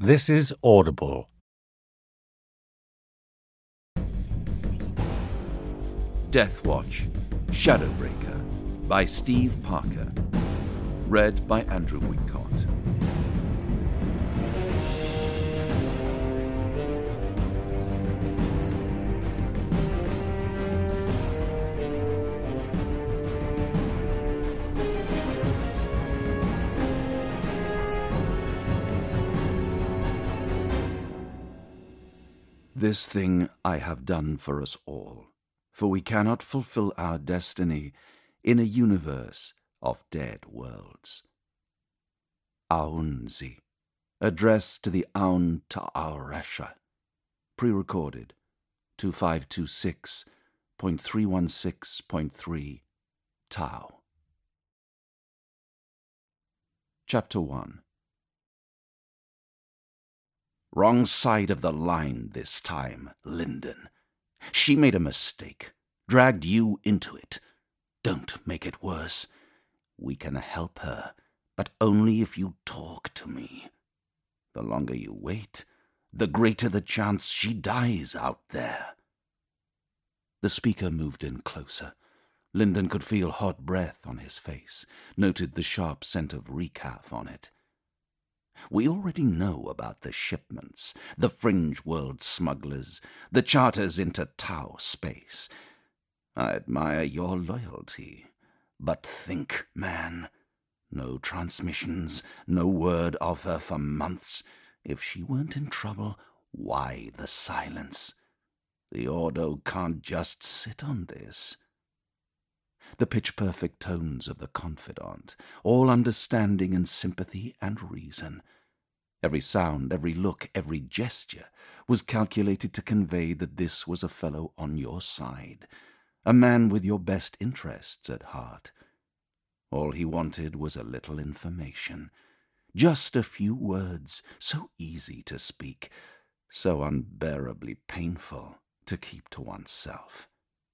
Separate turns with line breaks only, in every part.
This is Audible.
Death Watch, Shadowbreaker by Steve Parker. Read by Andrew Wincott. This thing I have done for us all, for we cannot fulfill our destiny in a universe of dead worlds. Aunzi, addressed to the Aun Ta'aresha, pre-recorded 2526.316.3 Tau. Chapter 1. Wrong side of the line this time, Linden. She made a mistake, dragged you into it. Don't make it worse. We can help her, but only if you talk to me. The longer you wait, the greater the chance she dies out there. The speaker moved in closer. Linden could feel hot breath on his face, noted the sharp scent of recalf on it. We already know about the shipments, the fringe world smugglers, the charters into Tau space. I admire your loyalty, but think, man. No transmissions, no word of her for months. If she weren't in trouble, why the silence? The Ordo can't just sit on this. The pitch-perfect tones of the confidant, all understanding and sympathy and reason. Every sound, every look, every gesture was calculated to convey that this was a fellow on your side, a man with your best interests at heart. All he wanted was a little information, just a few words, so easy to speak, so unbearably painful to keep to oneself.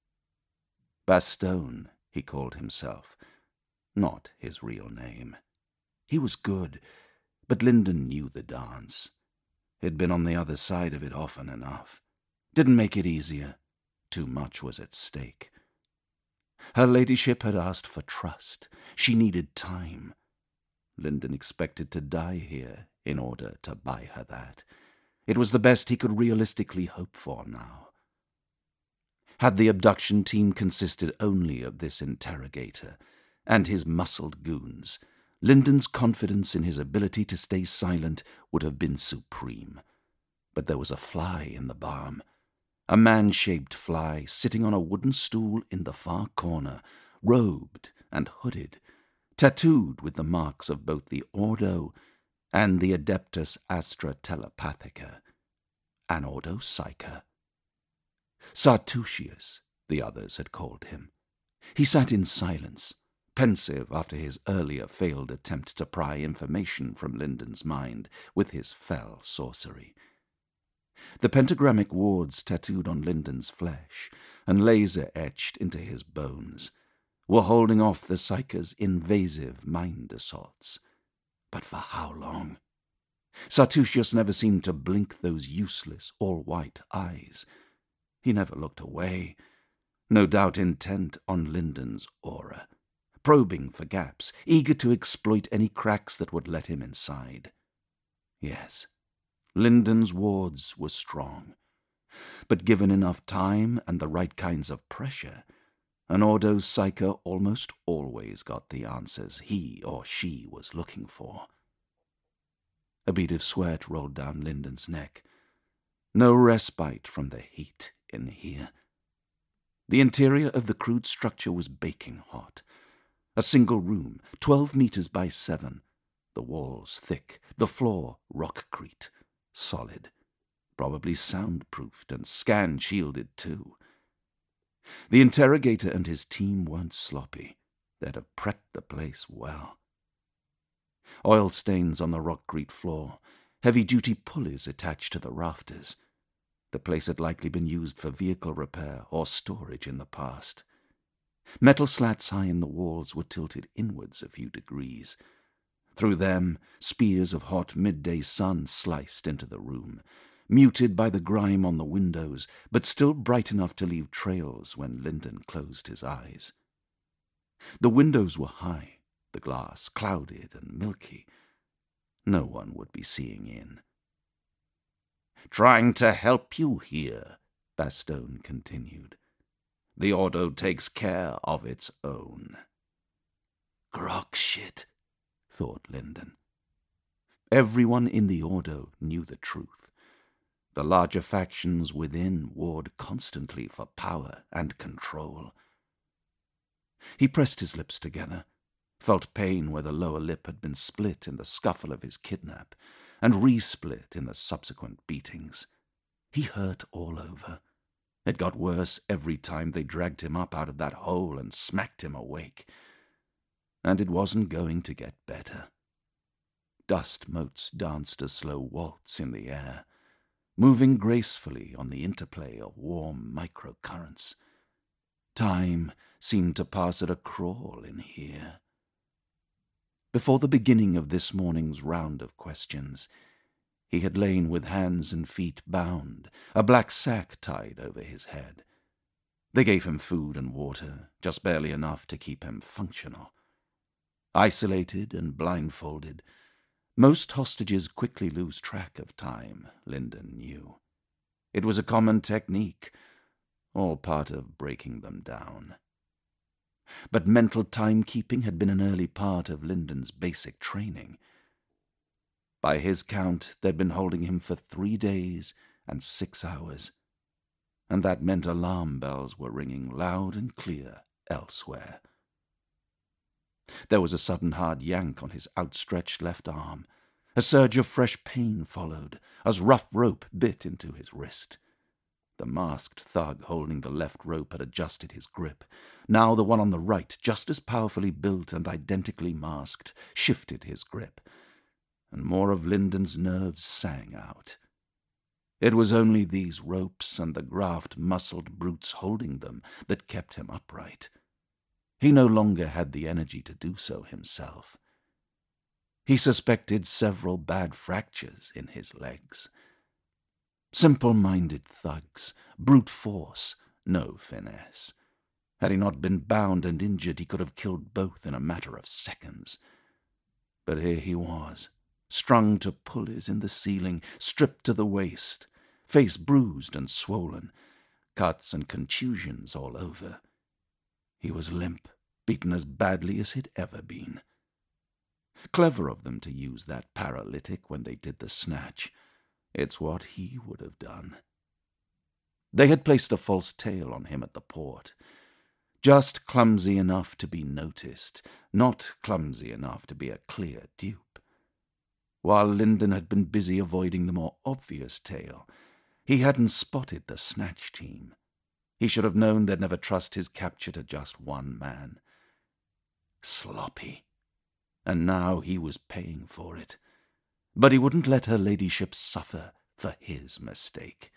Bastone, he called himself, not his real name. He was good, but Linden knew the dance. He'd been on the other side of it often enough. Didn't make it easier. Too much was at stake. Her ladyship had asked for trust. She needed time. Linden expected to die here in order to buy her that. It was the best he could realistically hope for now. Had the abduction team consisted only of this interrogator and his muscled goons, Linden's confidence in his ability to stay silent would have been supreme. But there was a fly in the barn, a man-shaped fly sitting on a wooden stool in the far corner, robed and hooded, tattooed with the marks of both the Ordo and the Adeptus Astra Telepathica, an Ordo Psyker. Sartusius, the others had called him. He sat in silence, pensive after his earlier failed attempt to pry information from Linden's mind with his fell sorcery. The pentagrammic wards tattooed on Linden's flesh and laser-etched into his bones were holding off the Psyker's invasive mind assaults. But for how long? Sartusius never seemed to blink those useless, all-white eyes. He never looked away, no doubt intent on Linden's aura, probing for gaps, eager to exploit any cracks that would let him inside. Yes, Linden's wards were strong, but given enough time and the right kinds of pressure, an Ordo Psyker almost always got the answers he or she was looking for. A bead of sweat rolled down Linden's neck. No respite from the heat in here. The interior of the crude structure was baking hot. A single room, 12 meters by 7. The walls thick, the floor rockcrete, solid, probably soundproofed and scan-shielded too. The interrogator and his team weren't sloppy. They'd have prepped the place well. Oil stains on the rockcrete floor, heavy-duty pulleys attached to the rafters. The place had likely been used for vehicle repair or storage in the past. Metal slats high in the walls were tilted inwards a few degrees. Through them, spears of hot midday sun sliced into the room, muted by the grime on the windows, but still bright enough to leave trails when Linden closed his eyes. The windows were high, the glass clouded and milky. No one would be seeing in. "Trying to help you here," Bastone continued. "The Ordo takes care of its own." Grog shit, thought Linden. Everyone in the Ordo knew the truth. The larger factions within warred constantly for power and control. He pressed his lips together, felt pain where the lower lip had been split in the scuffle of his kidnap, and re-split in the subsequent beatings. He hurt all over. It got worse every time they dragged him up out of that hole and smacked him awake. And it wasn't going to get better. Dust motes danced a slow waltz in the air, moving gracefully on the interplay of warm microcurrents. Time seemed to pass at a crawl in here. Before the beginning of this morning's round of questions, he had lain with hands and feet bound, a black sack tied over his head. They gave him food and water, just barely enough to keep him functional. Isolated and blindfolded, most hostages quickly lose track of time, Linden knew. It was a common technique, all part of breaking them down. But mental timekeeping had been an early part of Linden's basic training. By his count, they'd been holding him for 3 days and 6 hours, and that meant alarm bells were ringing loud and clear elsewhere. There was a sudden hard yank on his outstretched left arm. A surge of fresh pain followed, as rough rope bit into his wrist. The masked thug holding the left rope had adjusted his grip. Now the one on the right, just as powerfully built and identically masked, shifted his grip, and more of Linden's nerves sang out. It was only these ropes and the graft-muscled brutes holding them that kept him upright. He no longer had the energy to do so himself. He suspected several bad fractures in his legs. Simple-minded thugs, brute force, no finesse. Had he not been bound and injured, he could have killed both in a matter of seconds. But here he was, strung to pulleys in the ceiling, stripped to the waist, face bruised and swollen, cuts and contusions all over. He was limp, beaten as badly as he'd ever been. Clever of them to use that paralytic when they did the snatch. It's what he would have done. They had placed a false tail on him at the port. Just clumsy enough to be noticed, not clumsy enough to be a clear dupe. While Linden had been busy avoiding the more obvious tail, he hadn't spotted the snatch team. He should have known they'd never trust his capture to just one man. Sloppy. And now he was paying for it. But he wouldn't let her ladyship suffer for his mistake.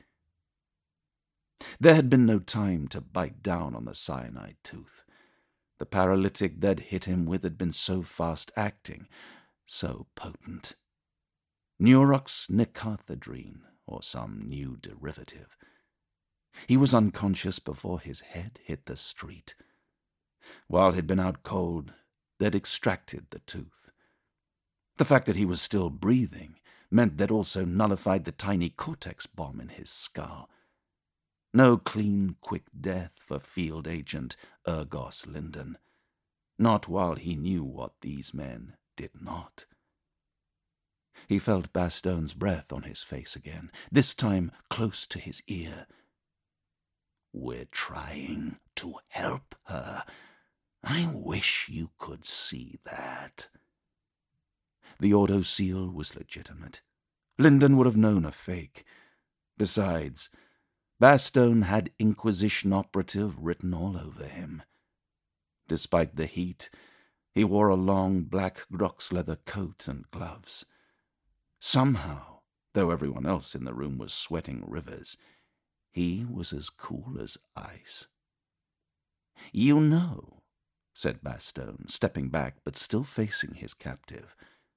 There had been no time to bite down on the cyanide tooth. The paralytic they'd hit him with had been so fast-acting, so potent. Neurox nicarthadrine, or some new derivative. He was unconscious before his head hit the street. While he'd been out cold, they'd extracted the tooth. The fact that he was still breathing meant they'd also nullified the tiny cortex bomb in his skull. No clean, quick death for field agent Ergos Linden. Not while he knew what these men did not. He felt Bastone's breath on his face again, this time close to his ear. "We're trying to help her. I wish you could see that." The Ordo seal was legitimate. Linden would have known a fake. Besides, Bastone had Inquisition operative written all over him. Despite the heat, he wore a long black grox leather coat and gloves. Somehow, though everyone else in the room was sweating rivers, he was as cool as ice. "You know," said Bastone, stepping back but still facing his captive,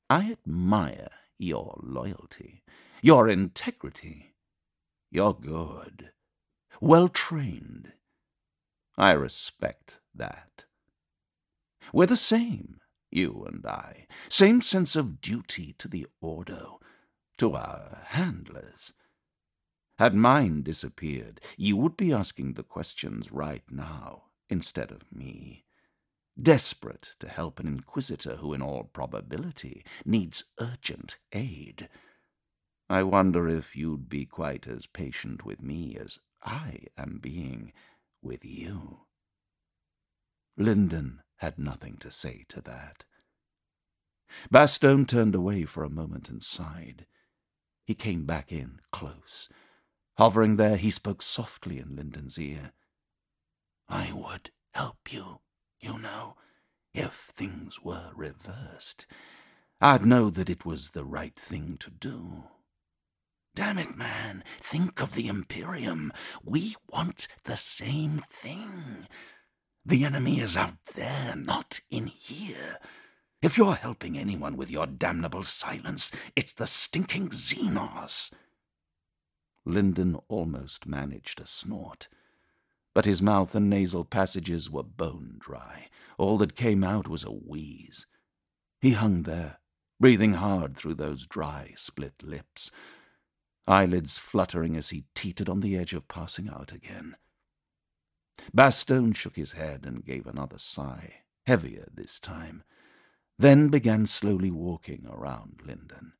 I admire your loyalty, your integrity. You're good, well-trained. I respect that. We're the same, you and I. Same sense of duty to the Ordo, to our handlers. Had mine disappeared, you would be asking the questions right now, instead of me. Desperate to help an inquisitor who, in all probability, needs urgent aid. I wonder if you'd be quite as patient with me as I am being with you. Linden had nothing to say to that. Bastone turned away for a moment and sighed. He came back in, close. Hovering there, he spoke softly in Linden's ear. I would help you, you know, if things were reversed. I'd know that it was the right thing to do. Damn it, man, think of the Imperium. We want the same thing. The enemy is out there, not in here. If you're helping anyone with your damnable silence, it's the stinking Xenos. Linden almost managed a snort, but his mouth and nasal passages were bone dry. All that came out was a wheeze. He hung there, breathing hard through those dry, split lips, eyelids fluttering as he teetered on the edge of passing out again. Bastone shook his head and gave another sigh, heavier this time, then began slowly walking around Linden.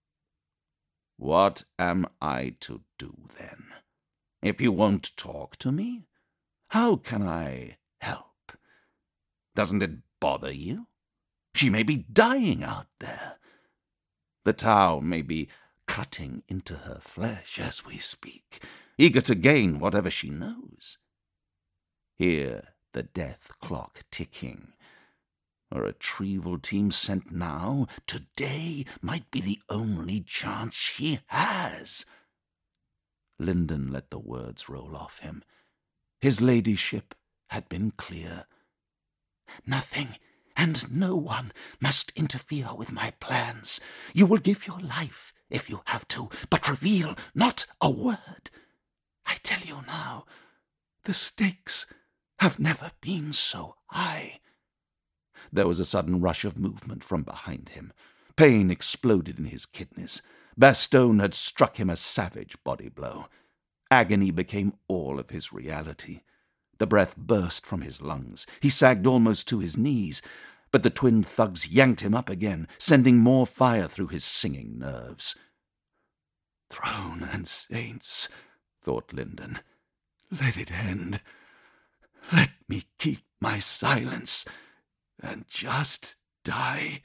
What am I to do, then? If you won't talk to me, how can I help? Doesn't it bother you? She may be dying out there. The Tau may be cutting into her flesh as we speak, eager to gain whatever she knows. Hear the death clock ticking. A retrieval team sent now, today, might be the only chance she has. Linden let the words roll off him. His ladyship had been clear. Nothing and no one must interfere with my plans. You will give your life if you have to, but reveal not a word. I tell you now, the stakes have never been so high. There was a sudden rush of movement from behind him. Pain exploded in his kidneys. Bastone had struck him a savage body blow. Agony became all of his reality. The breath burst from his lungs. He sagged almost to his knees, but the twin thugs yanked him up again, sending more fire through his singing nerves. Throne and saints, thought Linden. Let it end. Let me keep my silence and just die.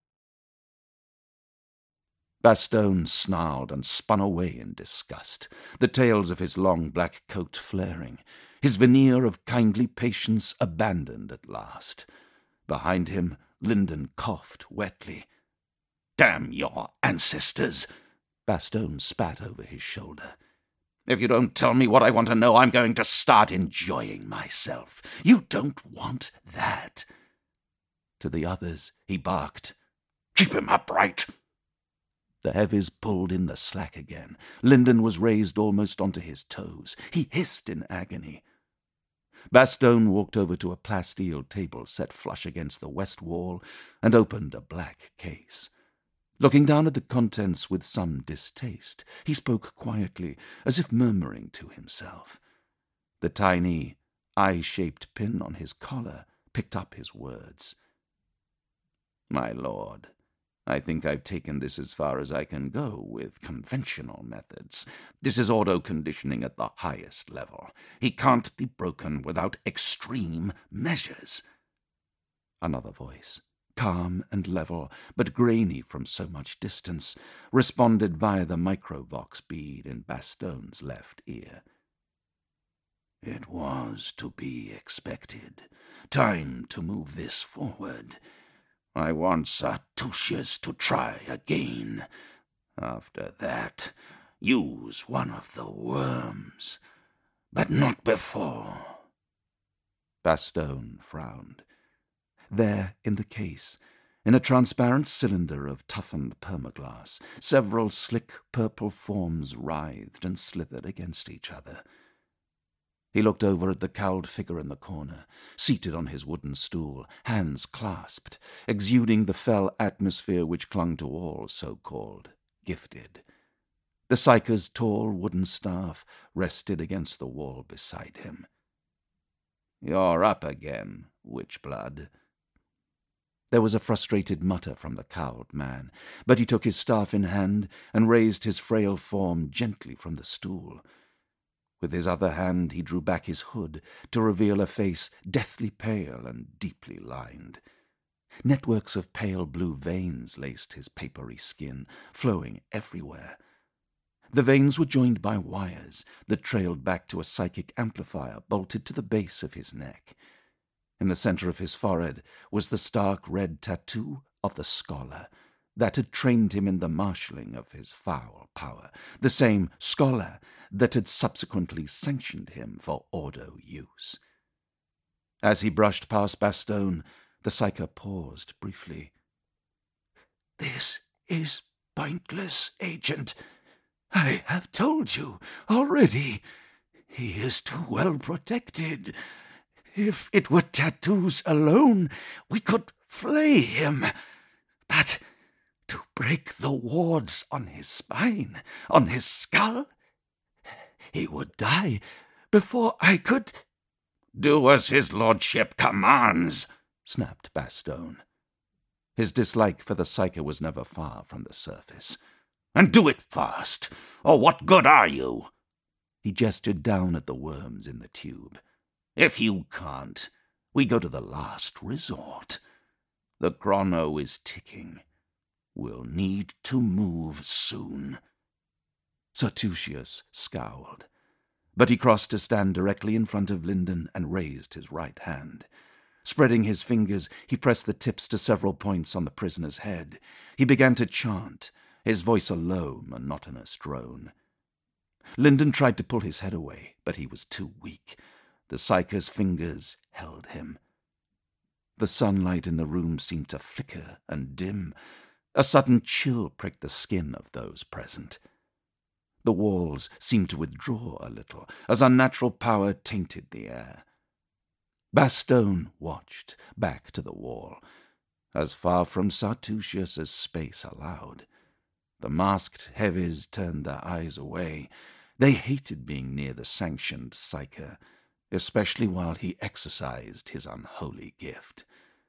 Bastone snarled and spun away in disgust, the tails of his long black coat flaring, his veneer of kindly patience abandoned at last. Behind him, Linden coughed wetly. Damn your ancestors! Bastone spat over his shoulder. If you don't tell me what I want to know, I'm going to start enjoying myself. You don't want that. To the others, he barked. Keep him upright! The heavies pulled in the slack again. Linden was raised almost onto his toes. He hissed in agony. Bastone walked over to a plasteel table set flush against the west wall and opened a black case. Looking down at the contents with some distaste, he spoke quietly, as if murmuring to himself. The tiny, eye-shaped pin on his collar picked up his words. My lord, I think I've taken this as far as I can go with conventional methods. This is auto-conditioning at the highest level. He can't be broken without extreme measures. Another voice, calm and level, but grainy from so much distance, responded via the microvox bead in Bastone's left ear. It was to be expected. Time to move this forward. I want Sartusius to try again. After that, use one of the worms, but not before. Bastone frowned. There, in the case, In a transparent cylinder of toughened permaglass, several slick purple forms writhed and slithered against each other. He looked over at the cowled figure in the corner, seated on his wooden stool, hands clasped, exuding the fell atmosphere which clung to all so-called gifted. The psyker's tall wooden staff rested against the wall beside him. "You're up again, Witchblood." There was a frustrated mutter from the cowled man, but he took his staff in hand and raised his frail form gently from the stool. With his other hand he drew back his hood to reveal a face deathly pale and deeply lined. Networks of pale blue veins laced his papery skin, flowing everywhere. The veins were joined by wires that trailed back to a psychic amplifier bolted to the base of his neck. In the center of his forehead was the stark red tattoo of the scholar that had trained him in the marshalling of his foul power, the same scholar that had subsequently sanctioned him for Ordo use. As he brushed past Bastone, the psyker paused briefly. "This is pointless, Agent. I have told you already. He is too well protected. If it were tattoos alone, we could flay him. But to break the wards on his spine, on his skull, he would die before I could—" "Do as his lordship commands," snapped Bastone. His dislike for the psyker was never far from the surface. "And do it fast, or what good are you?" He gestured down at the worms in the tube. "If you can't, we go to the last resort. The chrono is ticking. We'll need to move soon." Sartusius scowled, but he crossed to stand directly in front of Linden and raised his right hand. Spreading his fingers, he pressed the tips to several points on the prisoner's head. He began to chant, his voice a low, monotonous drone. Linden tried to pull his head away, but he was too weak. The psyker's fingers held him. The sunlight in the room seemed to flicker and dim. A sudden chill pricked the skin of those present. The walls seemed to withdraw a little, as unnatural power tainted the air. Bastone watched, back to the wall, as far from Sartusius as space allowed. The masked heavies turned their eyes away. They hated being near the sanctioned psyker, especially while he exercised his unholy gift.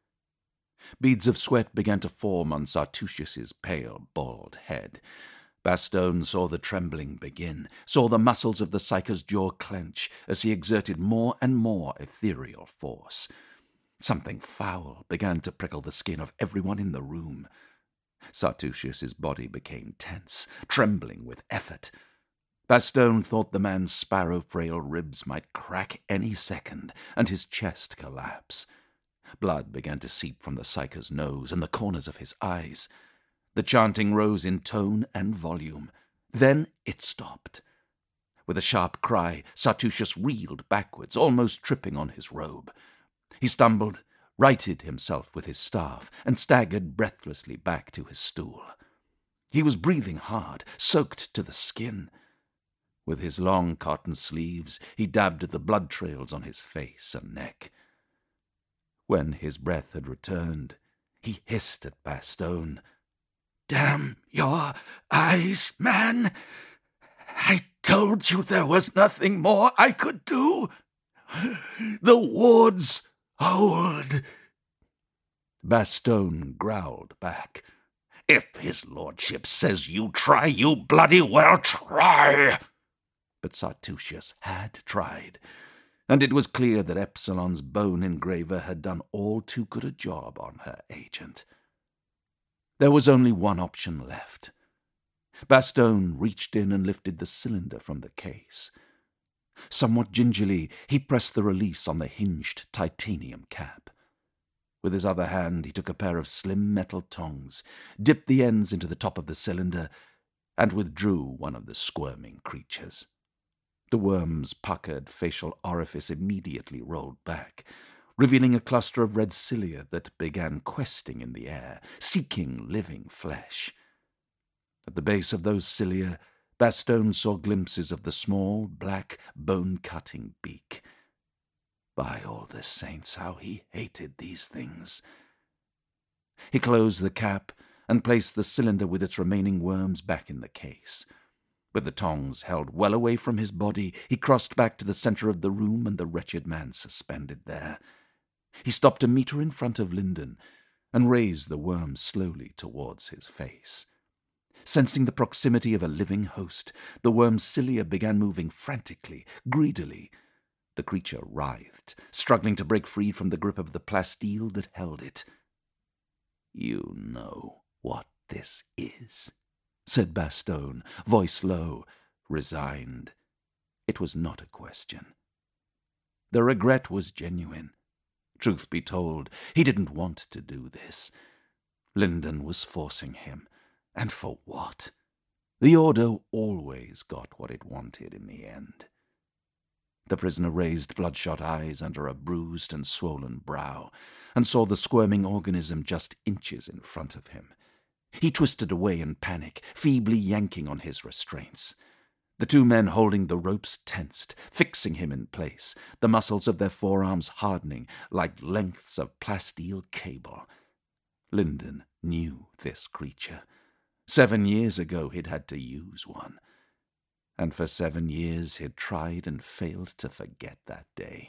Beads of sweat began to form on Sartusius's pale, bald head. Bastone saw the trembling begin, saw the muscles of the psyker's jaw clench as he exerted more and more ethereal force. Something foul began to prickle the skin of everyone in the room. Sartusius's body became tense, trembling with effort. Bastone thought the man's sparrow-frail ribs might crack any second, and his chest collapse. Blood began to seep from the psyker's nose and the corners of his eyes. The chanting rose in tone and volume. Then it stopped. With a sharp cry, Sartusius reeled backwards, almost tripping on his robe. He stumbled, righted himself with his staff, and staggered breathlessly back to his stool. He was breathing hard, soaked to the skin. With his long cotton sleeves, he dabbed at the blood trails on his face and neck. When his breath had returned, he hissed at Bastone. "Damn your eyes, man! I told you there was nothing more I could do. The wards hold." Bastone growled back. "If his lordship says you try, you bloody well try." But Sartusius had tried, and it was clear that Epsilon's bone engraver had done all too good a job on her agent. There was only one option left. Bastone reached in and lifted the cylinder from the case. Somewhat gingerly, he pressed the release on the hinged titanium cap. With his other hand, he took a pair of slim metal tongs, dipped the ends into the top of the cylinder, and withdrew one of the squirming creatures. The worm's puckered facial orifice immediately rolled back. revealing a cluster of red cilia that began questing in the air, seeking living flesh. At the base of those cilia, Bastone saw glimpses of the small, black, bone-cutting beak. By all the saints, how he hated these things! He closed the cap and placed the cylinder with its remaining worms back in the case. With the tongs held well away from his body, he crossed back to the center of the room and the wretched man suspended there. He stopped a meter in front of Linden and raised the worm slowly towards his face. Sensing the proximity of a living host, the worm's cilia began moving frantically, greedily. The creature writhed, struggling to break free from the grip of the plasteel that held it. "You know what this is," said Bastone, voice low, resigned. It was not a question. The regret was genuine. Truth be told, he didn't want to do this. Linden was forcing him. And for what? The Ordo always got what it wanted in the end. The prisoner raised bloodshot eyes under a bruised and swollen brow, and saw the squirming organism just inches in front of him. He twisted away in panic, feebly yanking on his restraints. The two men holding the ropes tensed, fixing him in place, the muscles of their forearms hardening like lengths of plasteel cable. Linden knew this creature. 7 years ago he'd had to use one. And for 7 years he'd tried and failed to forget that day.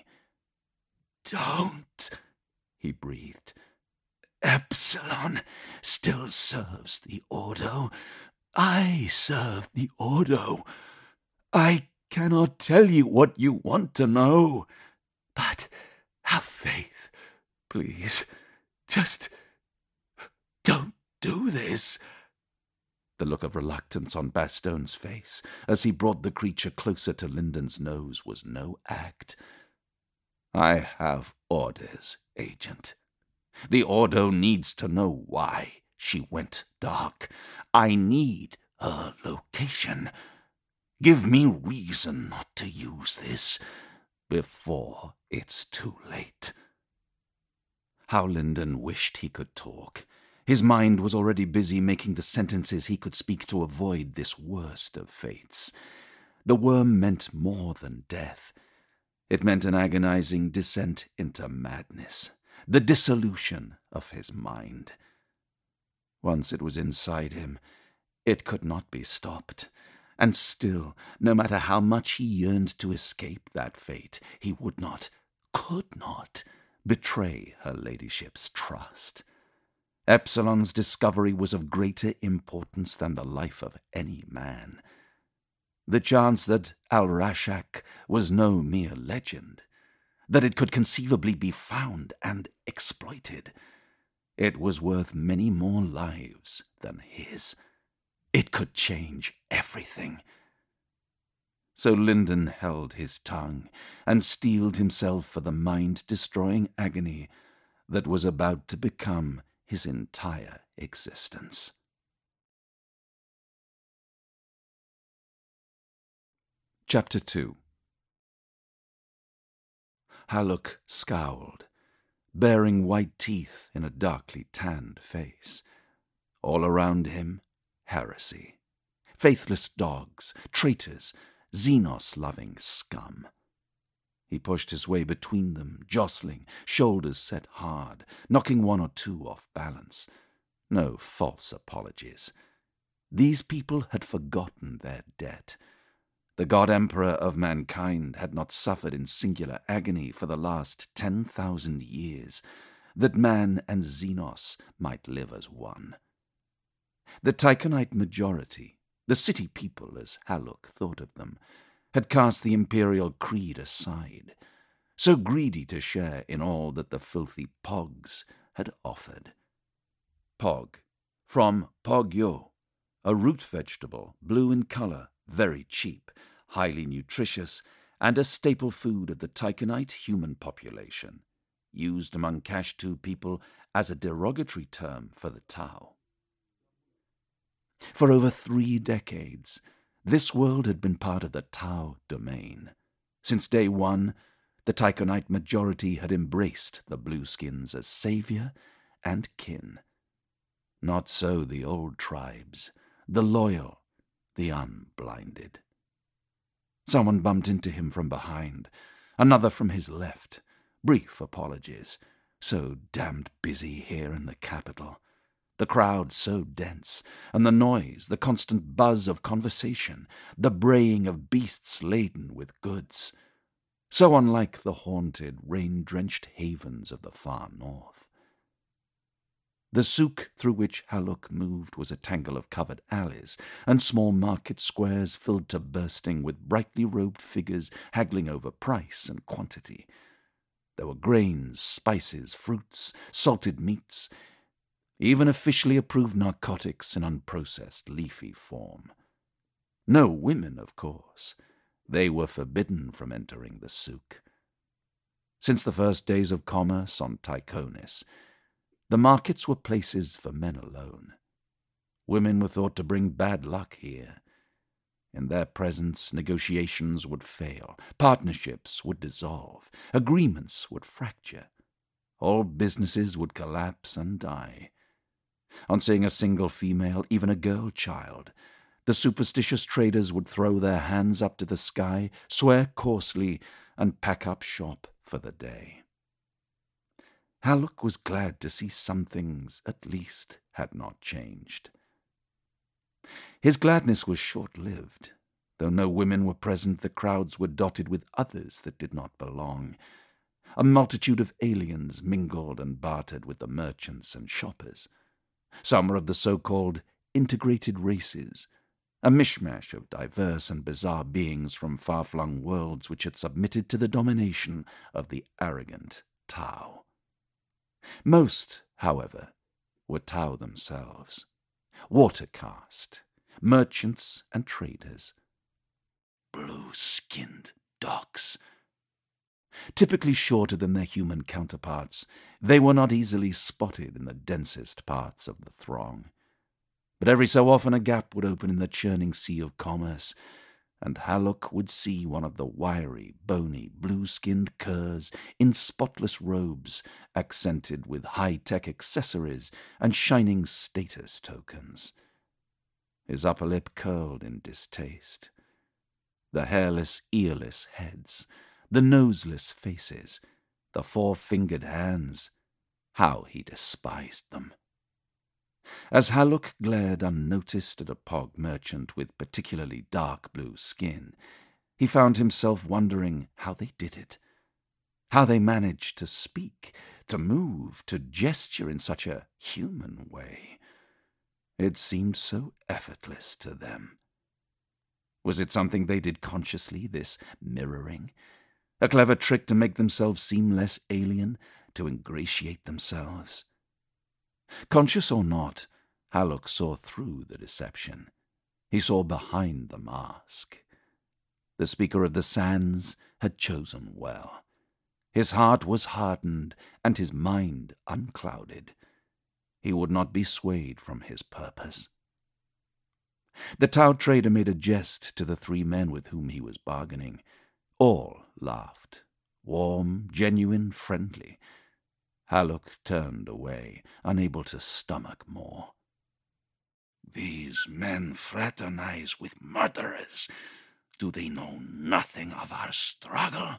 "Don't," he breathed. "Epsilon still serves the Ordo. I serve the Ordo. I cannot tell you what you want to know. But have faith, please. Just don't do this." The look of reluctance on Bastone's face as he brought the creature closer to Linden's nose was no act. "I have orders, Agent. The Ordo needs to know why she went dark. I need her location. Give me reason not to use this before it's too late." How Linden wished he could talk. His mind was already busy making the sentences he could speak to avoid this worst of fates. The worm meant more than death. It meant an agonizing descent into madness, the dissolution of his mind. Once it was inside him, it could not be stopped. And still, no matter how much he yearned to escape that fate, he would not, could not, betray her ladyship's trust. Epsilon's discovery was of greater importance than the life of any man. The chance that Al-Rashak was no mere legend, that it could conceivably be found and exploited, it was worth many more lives than his. It could change everything. So Linden held his tongue and steeled himself for the mind-destroying agony that was about to become his entire existence. Chapter 2. Haluk scowled, baring white teeth in a darkly tanned face. All around him, heresy. Faithless dogs, traitors, Xenos-loving scum. He pushed his way between them, jostling, shoulders set hard, knocking one or two off balance. No false apologies. These people had forgotten their debt. The God-Emperor of mankind had not suffered in singular agony for the last 10,000 years, that man and Xenos might live as one. The Tychonite majority, the city people as Haluk thought of them, had cast the imperial creed aside, so greedy to share in all that the filthy Pogs had offered. Pog, from Pogyo, a root vegetable, blue in color, very cheap, highly nutritious, and a staple food of the Tychonite human population, used among Kashtu people as a derogatory term for the Tau. For over 3 decades, this world had been part of the Tau domain. Since day one, The Tychonite majority had embraced the Blueskins as savior and kin. Not so the old tribes, the loyal, the unblinded. Someone bumped into him from behind, another from his left. Brief apologies. So damned busy here in the capital. The crowd so dense, and the noise, the constant buzz of conversation, the braying of beasts laden with goods. So unlike the haunted, rain-drenched havens of the far north. The souk through which Haluk moved was a tangle of covered alleys and small market squares filled to bursting with brightly robed figures haggling over price and quantity. There were grains, spices, fruits, salted meats, even officially approved narcotics in unprocessed leafy form. No women, of course. They were forbidden from entering the souk. Since the first days of commerce on Tychonis, the markets were places for men alone. Women were thought to bring bad luck here. In their presence, negotiations would fail, partnerships would dissolve, agreements would fracture. All businesses would collapse and die. On seeing a single female, even a girl child, the superstitious traders would throw their hands up to the sky, swear coarsely, and pack up shop for the day. Haluk was glad to see some things, at least, had not changed. His gladness was short-lived. Though no women were present, the crowds were dotted with others that did not belong. A multitude of aliens mingled and bartered with the merchants and shoppers. Some were of the so-called integrated races, a mishmash of diverse and bizarre beings from far-flung worlds which had submitted to the domination of the arrogant Tau. Most, however, were Tau themselves, water-caste, merchants and traders, blue-skinned dogs. Typically shorter than their human counterparts, they were not easily spotted in the densest parts of the throng. But every so often a gap would open in the churning sea of commerce, and Haluk would see one of the wiry, bony, blue-skinned curs in spotless robes, accented with high-tech accessories and shining status tokens. His upper lip curled in distaste. The hairless, earless heads, the noseless faces, the four-fingered hands, how he despised them. As Haluk glared unnoticed at a Pog merchant with particularly dark blue skin, he found himself wondering how they did it, how they managed to speak, to move, to gesture in such a human way. It seemed so effortless to them. Was it something they did consciously, this mirroring? A clever trick to make themselves seem less alien, to ingratiate themselves? Conscious or not, Haluk saw through the deception. He saw behind the mask. The Speaker of the Sands had chosen well. His heart was hardened and his mind unclouded. He would not be swayed from his purpose. The Tau trader made a jest to the three men with whom he was bargaining. All laughed, warm, genuine, friendly. Haluk turned away, unable to stomach more. These men fraternize with murderers. Do they know nothing of our struggle?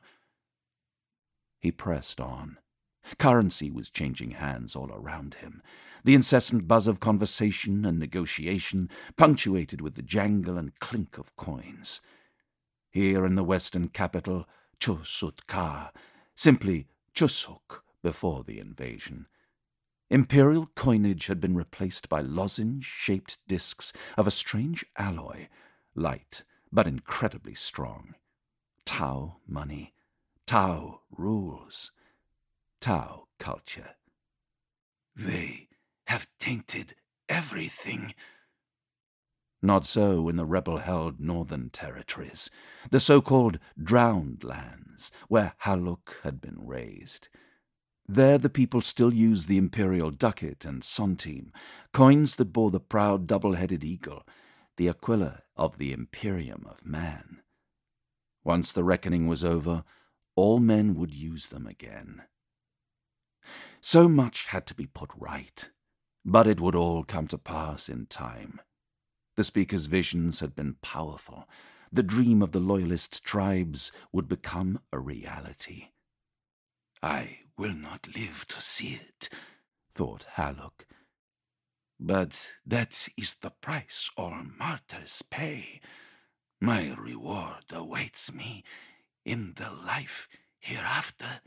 He pressed on. Currency was changing hands all around him. The incessant buzz of conversation and negotiation, punctuated with the jangle and clink of coins. Here in the western capital, Chusut-Ka, simply Chusuk before the invasion, imperial coinage had been replaced by lozenge-shaped discs of a strange alloy, light but incredibly strong. Tau money, Tau rules, Tau culture. They have tainted everything. Not so in the rebel-held northern territories, the so-called drowned lands, where Haluk had been raised. There the people still used the imperial ducat and centime, coins that bore the proud double-headed eagle, the aquila of the imperium of man. Once the reckoning was over, all men would use them again. So much had to be put right, but it would all come to pass in time. The speaker's visions had been powerful. The dream of the loyalist tribes would become a reality. "I will not live to see it," thought Haluk. "But that is the price all martyrs pay. My reward awaits me in the life hereafter."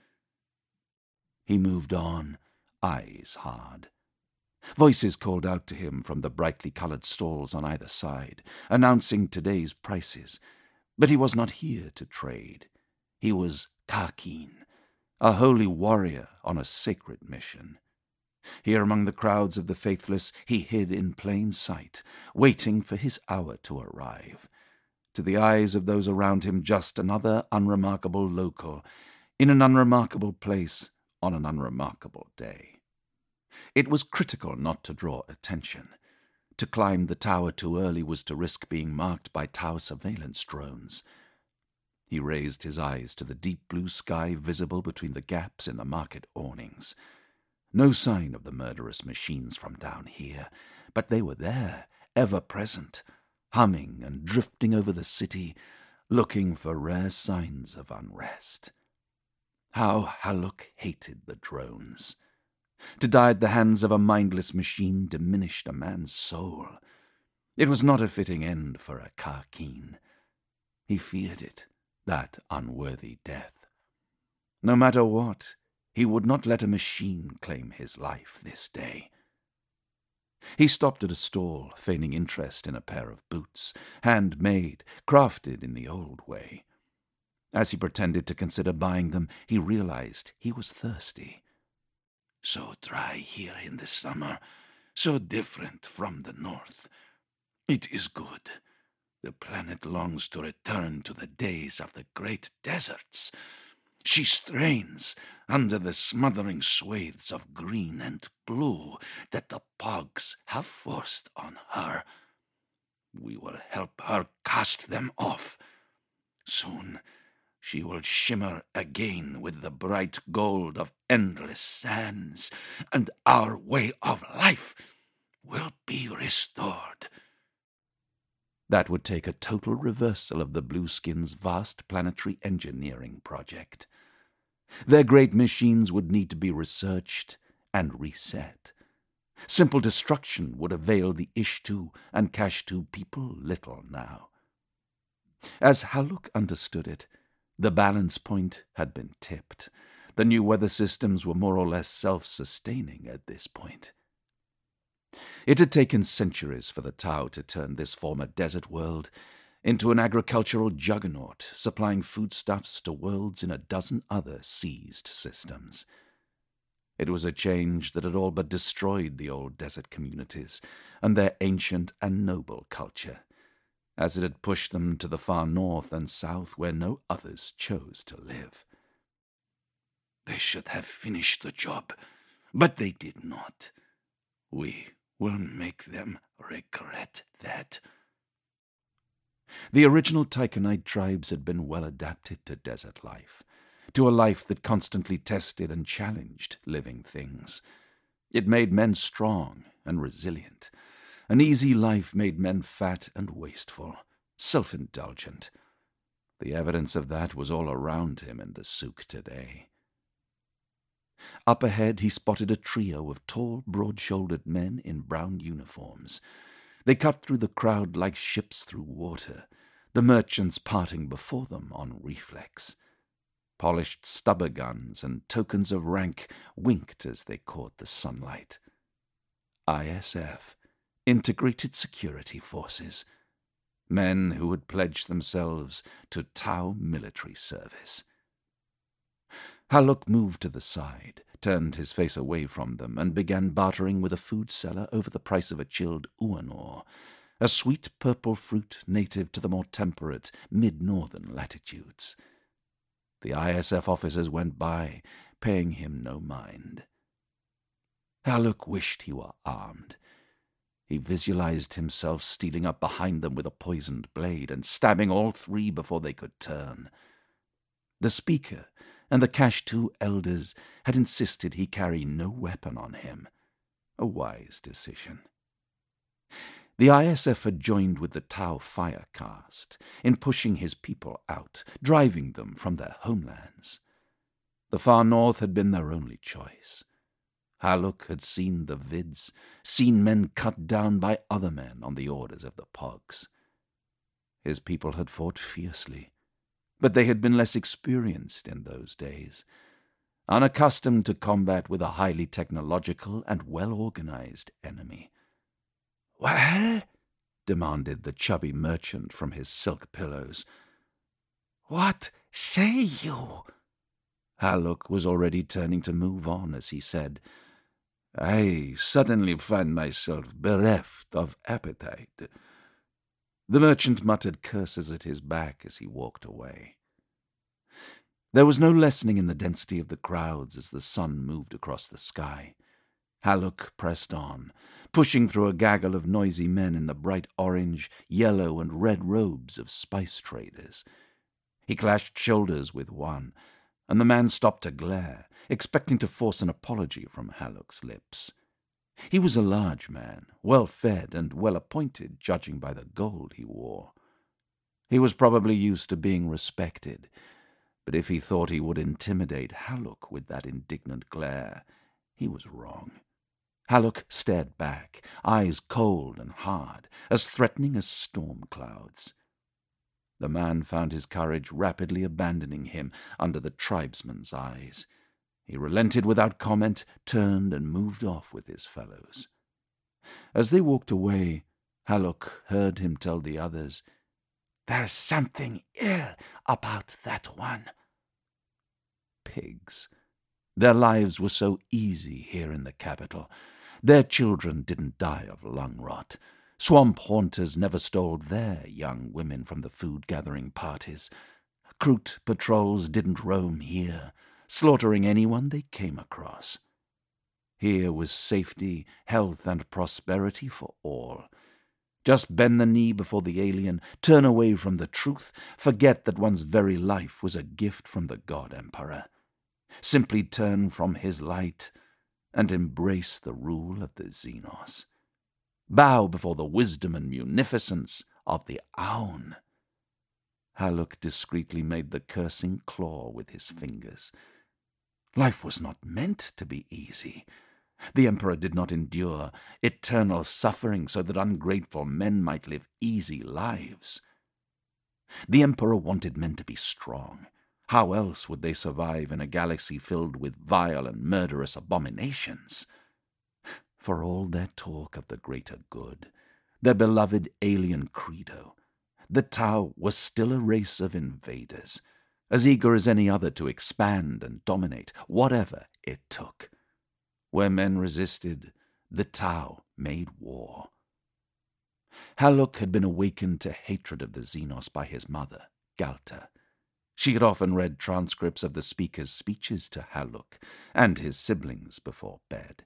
He moved on, eyes hard. Voices called out to him from the brightly coloured stalls on either side, announcing today's prices. But he was not here to trade. He was Karkin, a holy warrior on a sacred mission. Here among the crowds of the faithless, he hid in plain sight, waiting for his hour to arrive. To the eyes of those around him, just another unremarkable local, in an unremarkable place, on an unremarkable day. It was critical not to draw attention. To climb the tower too early was to risk being marked by tower surveillance drones. He raised his eyes to the deep blue sky visible between the gaps in the market awnings. No sign of the murderous machines from down here, but they were there, ever present, humming and drifting over the city, looking for rare signs of unrest. How Haluk hated the drones. To die at the hands of a mindless machine diminished a man's soul. It was not a fitting end for a Karkin. He feared it, that unworthy death. No matter what, he would not let a machine claim his life this day. He stopped at a stall, feigning interest in a pair of boots, handmade, crafted in the old way. As he pretended to consider buying them, he realized he was thirsty. So dry here in the summer, so different from the north. It is good. The planet longs to return to the days of the great deserts. She strains under the smothering swathes of green and blue that the pogs have forced on her. We will help her cast them off. Soon she will shimmer again with the bright gold of endless sands, and our way of life will be restored. That would take a total reversal of the Blueskins' vast planetary engineering project. Their great machines would need to be researched and reset. Simple destruction would avail the Ishtu and Kashtu people little now. As Haluk understood it, the balance point had been tipped. The new weather systems were more or less self-sustaining at this point. It had taken centuries for the Tau to turn this former desert world into an agricultural juggernaut, supplying foodstuffs to worlds in a dozen other seized systems. It was a change that had all but destroyed the old desert communities and their ancient and noble culture, as it had pushed them to the far north and south where no others chose to live. They should have finished the job, but they did not. We will make them regret that. The original Tychonide tribes had been well adapted to desert life, to a life that constantly tested and challenged living things. It made men strong and resilient. An easy life made men fat and wasteful, self-indulgent. The evidence of that was all around him in the souk today. Up ahead he spotted a trio of tall, broad-shouldered men in brown uniforms. They cut through the crowd like ships through water, the merchants parting before them on reflex. Polished stubber guns and tokens of rank winked as they caught the sunlight. ISF, Integrated Security Forces. Men who had pledged themselves to Tau military service. Haluk moved to the side, turned his face away from them, and began bartering with a food seller over the price of a chilled uanor, a sweet purple fruit native to the more temperate mid-northern latitudes. The ISF officers went by, paying him no mind. Haluk wished he were armed. He visualized himself stealing up behind them with a poisoned blade and stabbing all three before they could turn. The speaker and the Kashtu elders had insisted he carry no weapon on him. A wise decision. The ISF had joined with the Tau fire caste in pushing his people out, driving them from their homelands. The far north had been their only choice. Haluk had seen the vids, seen men cut down by other men on the orders of the Pogs. His people had fought fiercely, but they had been less experienced in those days, unaccustomed to combat with a highly technological and well-organized enemy. "Well?" demanded the chubby merchant from his silk pillows. "What say you?" Haluk was already turning to move on as he said, "I suddenly find myself bereft of appetite." The merchant muttered curses at his back as he walked away. There was no lessening in the density of the crowds as the sun moved across the sky. Haluk pressed on, pushing through a gaggle of noisy men in the bright orange, yellow, and red robes of spice traders. He clashed shoulders with one, and the man stopped to glare, expecting to force an apology from Haluk's lips. He was a large man, well-fed and well-appointed, judging by the gold he wore. He was probably used to being respected, but if he thought he would intimidate Haluk with that indignant glare, he was wrong. Haluk stared back, eyes cold and hard, as threatening as storm clouds. The man found his courage rapidly abandoning him under the tribesman's eyes. He relented without comment, turned, and moved off with his fellows. As they walked away, Haluk heard him tell the others, "There's something ill about that one." Pigs. Their lives were so easy here in the capital. Their children didn't die of lung rot. Swamp haunters never stole their young women from the food-gathering parties. Kroot patrols didn't roam here, slaughtering anyone they came across. Here was safety, health, and prosperity for all. Just bend the knee before the alien, turn away from the truth, forget that one's very life was a gift from the God Emperor. Simply turn from his light and embrace the rule of the Xenos. Bow before the wisdom and munificence of the Aun. Haluk discreetly made the cursing claw with his fingers. Life was not meant to be easy. The Emperor did not endure eternal suffering so that ungrateful men might live easy lives. The Emperor wanted men to be strong. How else would they survive in a galaxy filled with vile and murderous abominations? For all their talk of the greater good, their beloved alien credo, the Tau was still a race of invaders, as eager as any other to expand and dominate, whatever it took. Where men resisted, the Tau made war. Haluk had been awakened to hatred of the Xenos by his mother, Galta. She had often read transcripts of the speaker's speeches to Haluk and his siblings before bed.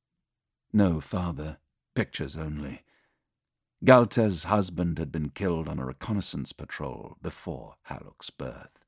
No father, pictures only. Galta's husband had been killed on a reconnaissance patrol before Haluk's birth.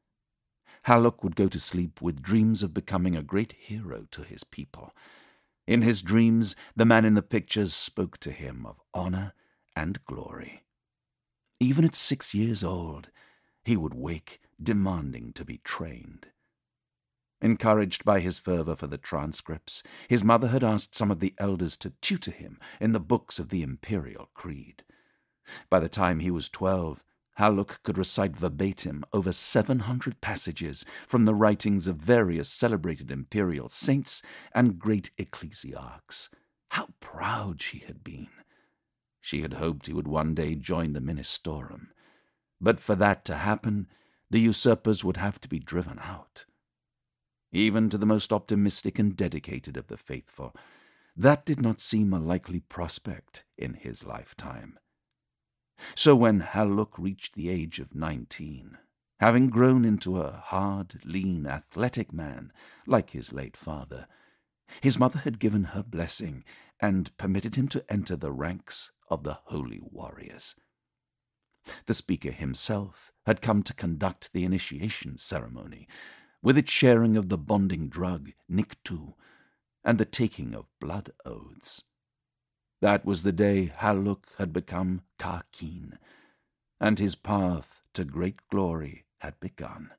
Haluk would go to sleep with dreams of becoming a great hero to his people. In his dreams, the man in the pictures spoke to him of honor and glory. Even at 6 years old, he would wake demanding to be trained. Encouraged by his fervor for the transcripts, his mother had asked some of the elders to tutor him in the books of the Imperial Creed. By the time he was 12, Haluk could recite verbatim over 700 passages from the writings of various celebrated imperial saints and great ecclesiarchs. How proud she had been! She had hoped he would one day join the Ministorum. But for that to happen, the usurpers would have to be driven out. Even to the most optimistic and dedicated of the faithful, that did not seem a likely prospect in his lifetime. So when Haluk reached the age of 19, having grown into a hard, lean, athletic man like his late father, his mother had given her blessing and permitted him to enter the ranks of the Holy Warriors. The speaker himself had come to conduct the initiation ceremony, with its sharing of the bonding drug, Niktu, and the taking of blood oaths. That was the day Haluk had become Karkin, and his path to great glory had begun.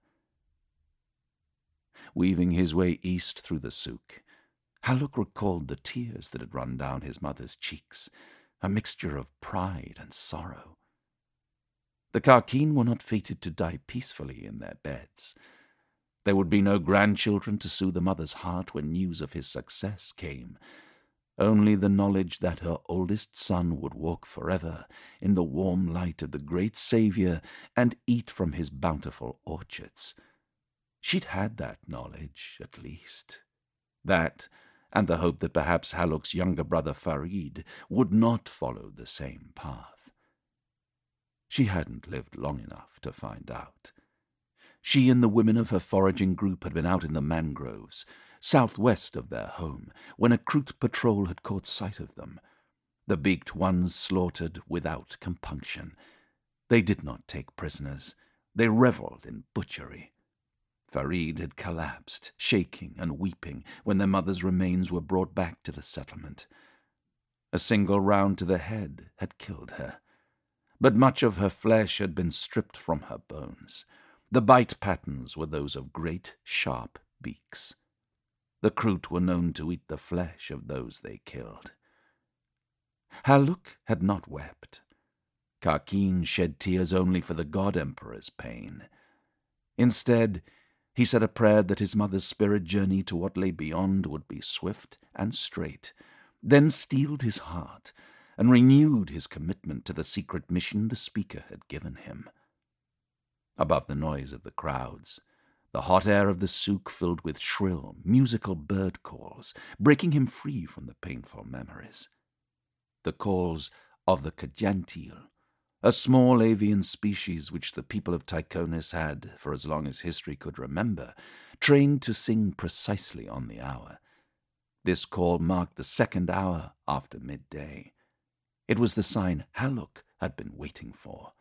Weaving his way east through the souk, Haluk recalled the tears that had run down his mother's cheeks, a mixture of pride and sorrow. The Karkin were not fated to die peacefully in their beds. There would be no grandchildren to soothe the mother's heart when news of his success came. Only the knowledge that her oldest son would walk forever in the warm light of the great Saviour and eat from his bountiful orchards. She'd had that knowledge, at least. That, and the hope that perhaps Haluk's younger brother Farid would not follow the same path. She hadn't lived long enough to find out. She and the women of her foraging group had been out in the mangroves, southwest of their home, when a Kroot patrol had caught sight of them. The beaked ones slaughtered without compunction. They did not take prisoners. They revelled in butchery. Farid had collapsed, shaking and weeping, when their mother's remains were brought back to the settlement. A single round to the head had killed her, but much of her flesh had been stripped from her bones. The bite patterns were those of great, sharp beaks. The Kroot were known to eat the flesh of those they killed. Haluk had not wept. Karkin shed tears only for the God-Emperor's pain. Instead, he said a prayer that his mother's spirit journey to what lay beyond would be swift and straight, then steeled his heart and renewed his commitment to the secret mission the speaker had given him. Above the noise of the crowds, the hot air of the souk filled with shrill, musical bird calls, breaking him free from the painful memories. The calls of the Kjantil, a small avian species which the people of Tychonis had, for as long as history could remember, trained to sing precisely on the hour. This call marked the 2nd hour after midday. It was the sign Haluk had been waiting for.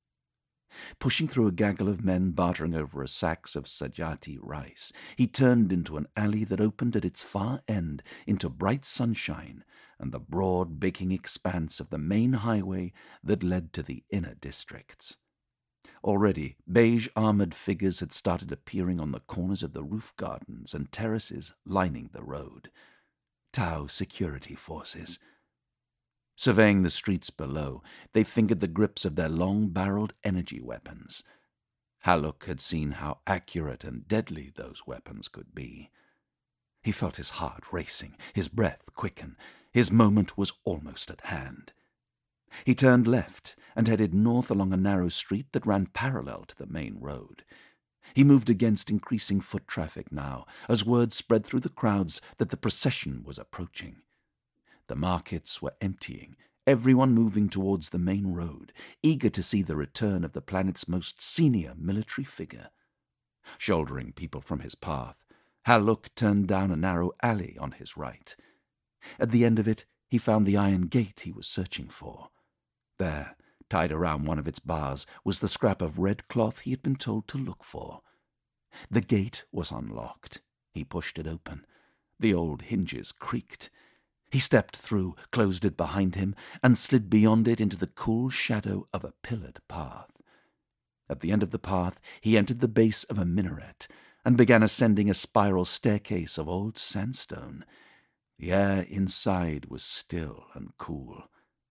Pushing through a gaggle of men bartering over sacks of sajati rice, he turned into an alley that opened at its far end into bright sunshine and the broad baking expanse of the main highway that led to the inner districts. Already, beige armored figures had started appearing on the corners of the roof gardens and terraces lining the road. Tau security forces. Surveying the streets below, they fingered the grips of their long-barreled energy weapons. Haluk had seen how accurate and deadly those weapons could be. He felt his heart racing, his breath quicken. His moment was almost at hand. He turned left and headed north along a narrow street that ran parallel to the main road. He moved against increasing foot traffic now, as word spread through the crowds that the procession was approaching. The markets were emptying, everyone moving towards the main road, eager to see the return of the planet's most senior military figure. Shouldering people from his path, Haluk turned down a narrow alley on his right. At the end of it, he found the iron gate he was searching for. There, tied around one of its bars, was the scrap of red cloth he had been told to look for. The gate was unlocked. He pushed it open. The old hinges creaked. He stepped through, closed it behind him, and slid beyond it into the cool shadow of a pillared path. At the end of the path, he entered the base of a minaret and began ascending a spiral staircase of old sandstone. The air inside was still and cool.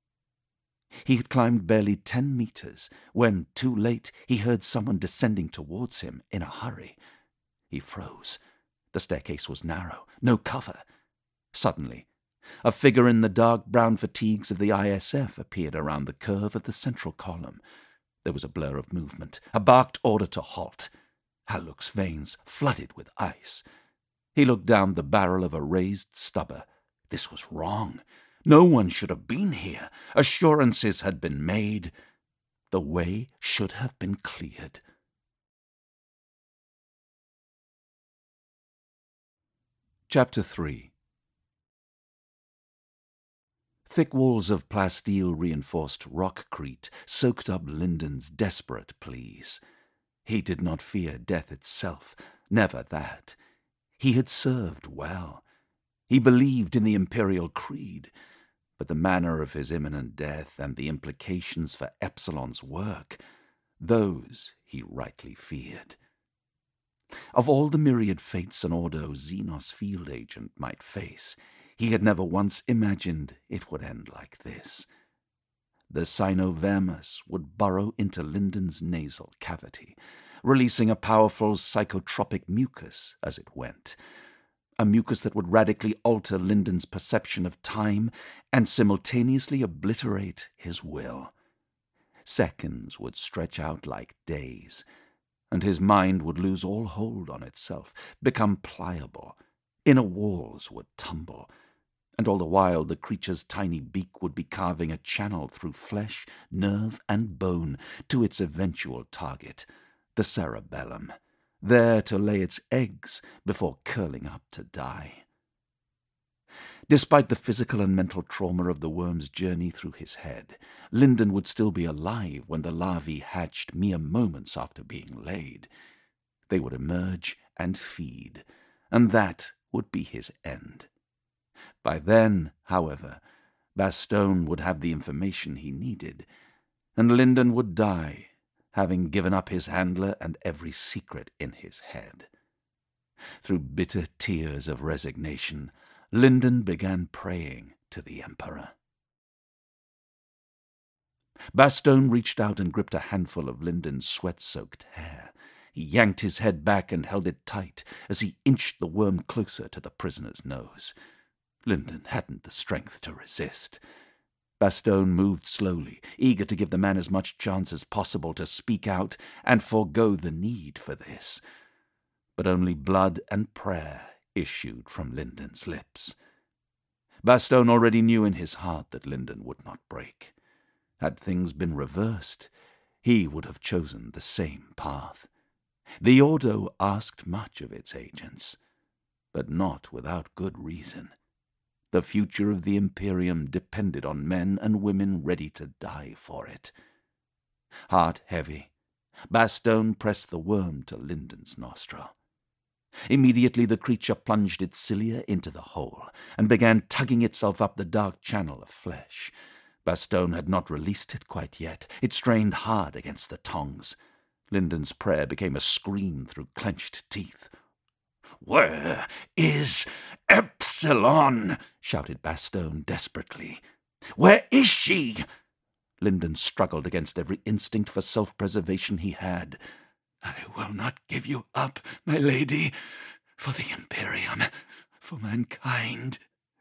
He had climbed barely 10 meters when, too late, he heard someone descending towards him in a hurry. He froze. The staircase was narrow, no cover. Suddenly, a figure in the dark brown fatigues of the ISF appeared around the curve of the central column. There was a blur of movement, a barked order to halt. Haluk's veins flooded with ice. He looked down the barrel of a raised stubber. This was wrong. No one should have been here. Assurances had been made. The way should have been cleared. Chapter 3. Thick walls of plasteel-reinforced rockcrete soaked up Linden's desperate pleas. He did not fear death itself, never that. He had served well. He believed in the imperial creed, but the manner of his imminent death and the implications for Epsilon's work, those he rightly feared. Of all the myriad fates an Ordo Xenos field agent might face, he had never once imagined it would end like this. The Cynovermus would burrow into Linden's nasal cavity, releasing a powerful psychotropic mucus as it went, a mucus that would radically alter Linden's perception of time and simultaneously obliterate his will. Seconds would stretch out like days, and his mind would lose all hold on itself, become pliable. Inner walls would tumble, and all the while the creature's tiny beak would be carving a channel through flesh, nerve, and bone to its eventual target, the cerebellum, there to lay its eggs before curling up to die. Despite the physical and mental trauma of the worm's journey through his head, Linden would still be alive when the larvae hatched mere moments after being laid. They would emerge and feed, and that would be his end. By then, however, Bastone would have the information he needed, and Linden would die, having given up his handler and every secret in his head. Through bitter tears of resignation, Linden began praying to the Emperor. Bastone reached out and gripped a handful of Linden's sweat-soaked hair. He yanked his head back and held it tight as he inched the worm closer to the prisoner's nose. Linden hadn't the strength to resist. Bastone moved slowly, eager to give the man as much chance as possible to speak out and forego the need for this. But only blood and prayer issued from Linden's lips. Bastone already knew in his heart that Linden would not break. Had things been reversed, he would have chosen the same path. The Ordo asked much of its agents, but not without good reason. The future of the Imperium depended on men and women ready to die for it. Heart heavy, Bastone pressed the worm to Linden's nostril. Immediately the creature plunged its cilia into the hole and began tugging itself up the dark channel of flesh. Bastone had not released it quite yet. It strained hard against the tongs. Linden's prayer became a scream through clenched teeth. "Where is Epsilon?" shouted Bastone desperately. "Where is she?" Linden struggled against every instinct for self-preservation he had. "I will not give you up, my lady, for the Imperium, for mankind.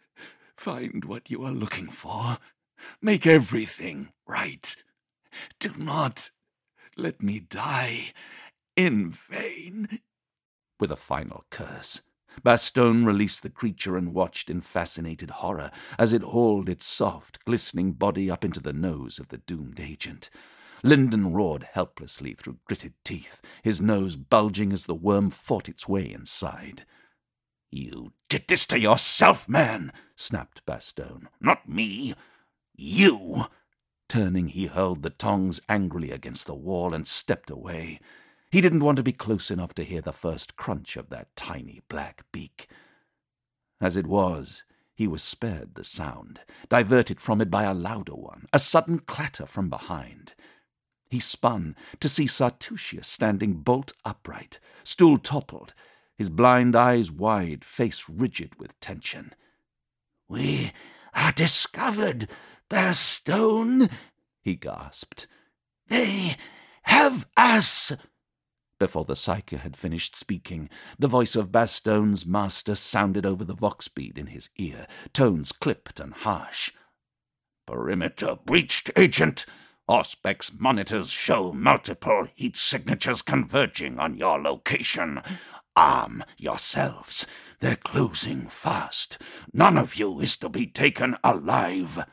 Find what you are looking for. Make everything right. Do not let me die in vain." With a final curse, Bastone released the creature and watched in fascinated horror as it hauled its soft, glistening body up into the nose of the doomed agent. Linden roared helplessly through gritted teeth, his nose bulging as the worm fought its way inside. "You did this to yourself, man," snapped Bastone. "Not me. You." Turning, he hurled the tongs angrily against the wall and stepped away. He didn't want to be close enough to hear the first crunch of that tiny black beak. As it was, he was spared the sound, diverted from it by a louder one, a sudden clatter from behind. He spun to see Sartusius standing bolt upright, stool toppled, his blind eyes wide, face rigid with tension. "We are discovered, Bastone," he gasped. "They have us." Before the Psyker had finished speaking, the voice of Bastone's master sounded over the vox bead in his ear, tones clipped and harsh. "Perimeter breached, Agent. Auspex monitors show multiple heat signatures converging on your location. Arm yourselves. They're closing fast. None of you is to be taken alive."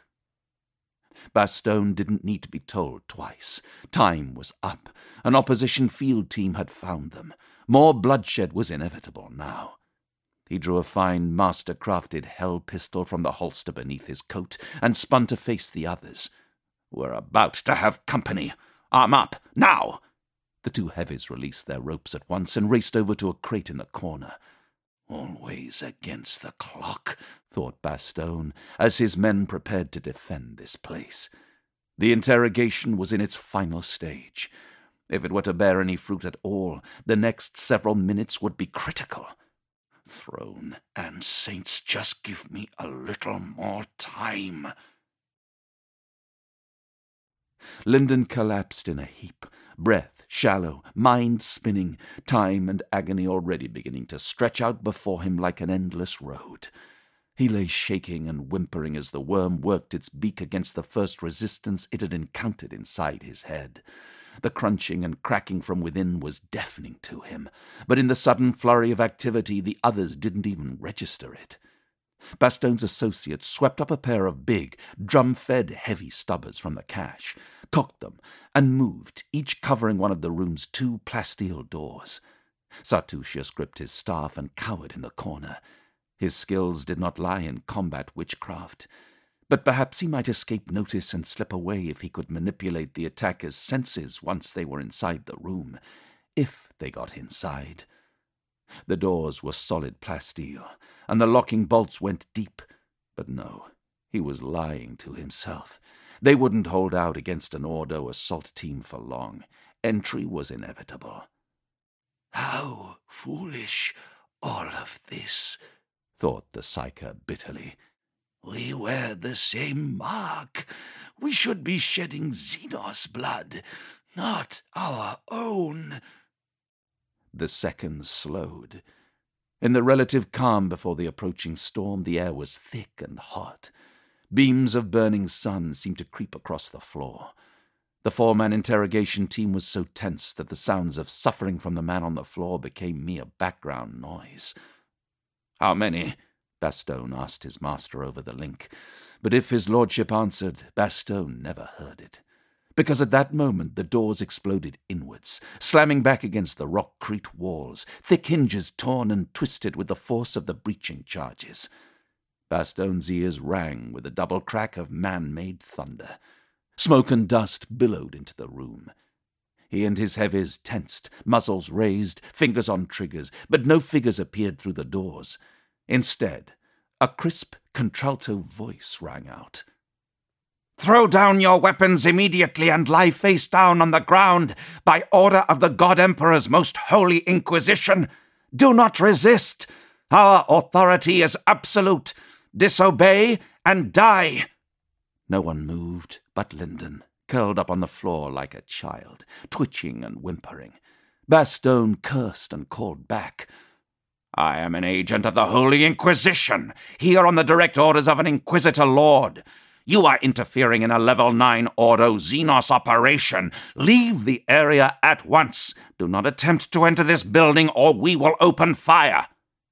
Bastone didn't need to be told twice. Time was up. An opposition field team had found them. More bloodshed was inevitable now. He drew a fine, master-crafted hell pistol from the holster beneath his coat and spun to face the others. "We're about to have company. Arm up, now!" The two heavies released their ropes at once and raced over to a crate in the corner. "Always against the clock," thought Bastogne, as his men prepared to defend this place. The interrogation was in its final stage. If it were to bear any fruit at all, the next several minutes would be critical. "Throne and saints, just give me a little more time." Linden collapsed in a heap, breath shallow, mind spinning, time and agony already beginning to stretch out before him like an endless road. He lay shaking and whimpering as the worm worked its beak against the first resistance it had encountered inside his head. The crunching and cracking from within was deafening to him, but in the sudden flurry of activity the others didn't even register it. Bastogne's associates swept up a pair of big, drum-fed heavy stubbers from the cache, cocked them, and moved, each covering one of the room's 2 plasteel doors. Sartusius gripped his staff and cowered in the corner. His skills did not lie in combat witchcraft, but perhaps he might escape notice and slip away if he could manipulate the attackers' senses once they were inside the room, if they got inside. The doors were solid plasteel, and the locking bolts went deep. But no, he was lying to himself. They wouldn't hold out against an Ordo assault team for long. Entry was inevitable. "How foolish, all of this," thought the Psyker bitterly. "We wear the same mark. We should be shedding Xenos blood, not our own." The seconds slowed. In the relative calm before the approaching storm, the air was thick and hot. Beams of burning sun seemed to creep across the floor. The 4-man interrogation team was so tense that the sounds of suffering from the man on the floor became mere background noise. "How many?" Bastogne asked his master over the link, but if his lordship answered, Bastogne never heard it, because at that moment the doors exploded inwards, slamming back against the rock-crete walls, thick hinges torn and twisted with the force of the breaching charges. Bastogne's ears rang with the double crack of man-made thunder. Smoke and dust billowed into the room. He and his heavies tensed, muzzles raised, fingers on triggers, but no figures appeared through the doors. Instead, a crisp contralto voice rang out. "Throw down your weapons immediately and lie face down on the ground by order of the God Emperor's most holy Inquisition. Do not resist. Our authority is absolute. Disobey and die." No one moved but Linden, curled up on the floor like a child, twitching and whimpering. Bastogne cursed and called back. "I am an agent of the Holy Inquisition, here on the direct orders of an Inquisitor Lord. You are interfering in a Level 9 Ordo Xenos operation. Leave the area at once. Do not attempt to enter this building or we will open fire."